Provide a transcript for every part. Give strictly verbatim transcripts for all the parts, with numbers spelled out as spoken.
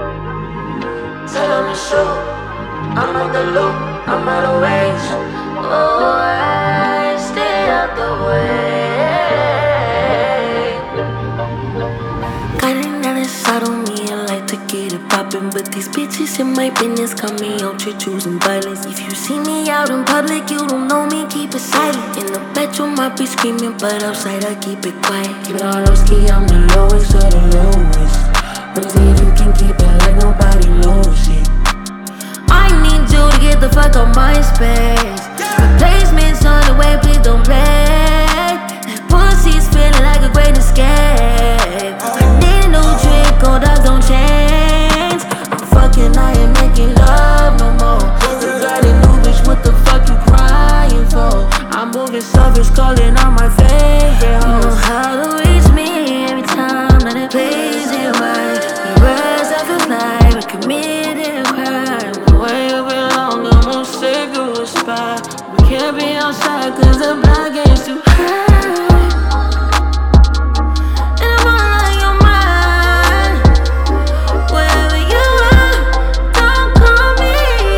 Tell them to shoot. I'm out the loop, I'm out of range. Oh, I stay out the way. Got another side on me, I like to get it poppin'. But these bitches in my business got me out here choosing violence. If you see me out in public, you don't know me, keep it silent. In the bedroom, I be screaming, but outside, I keep it quiet. Keep it all low ski, I'm the lowest of the lowest. But see if you can keep it like nobody knows it. I need you to get the fuck out my space. Replacements on the way, please don't play. That pussy's feeling like a great escape. I need a new trick, gold dogs don't change. I'm fucking, I ain't making love no more. You got a new bitch, what the fuck you crying for? I'm moving savage, calling out my favorite hoes. You know how to reach me every time that it plays it right. We rise up at night, we committed a crime. Where you belong, I'm gonna save you a spot. We can't be outside cause the block is too high. And I'm all on your mind. Wherever you are, don't call me.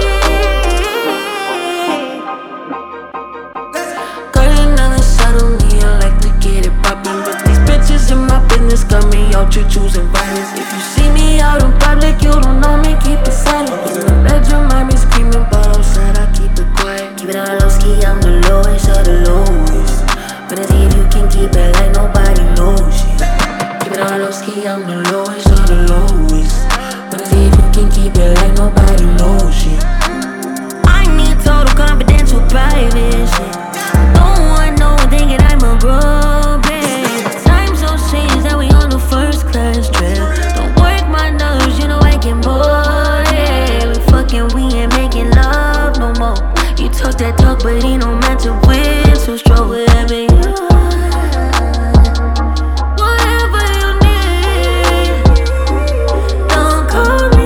Got another side on me, I like to get it poppin'. But these bitches in my business got me out here choosing violence. If you see me out in public, you don't know me, keep it silent. In the bedroom, I be screaming, but outside I keep it quiet. Keep it all low ski, I'm the lowest of the lowest. But I see if you can keep it like nobody knows it. Keep it all low ski, I'm the lowest of the lowest. But I see if you can keep it like nobody knows it. I need total confidential private shit. Don't want no one thinking I'm a broke bitch. Time so strange that we on the first class trip. Don't work my nerves, you know I get bored. We fucking, we ain't making love no more. You talk that talk, but ain't no match to win. So strong, whatever you want, whatever you need. Don't call me,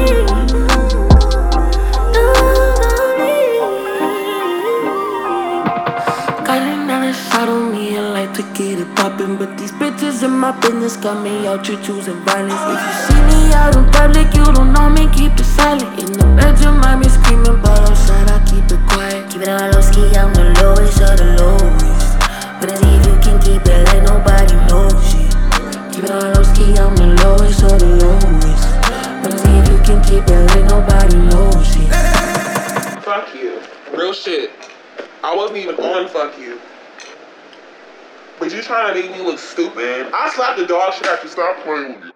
don't call me. Got another shot on me, I like to get it poppin'. But these bitches in my business got me out here choosing violence. If you see me out in public, you don't know me, keep it silent. In the bedroom, I be screaming, but outside I keep it quiet. Keep it all low ski, I'm the lowest of the lowest. But I see if you can keep it like nobody knows it. Keep it all low ski, I'm the lowest of the lowest. But I see if you can keep it like nobody knows it. Fuck you. Real shit. I wasn't even on fuck you. But you trying to make me look stupid? I slapped the dog shit after stop playing with you.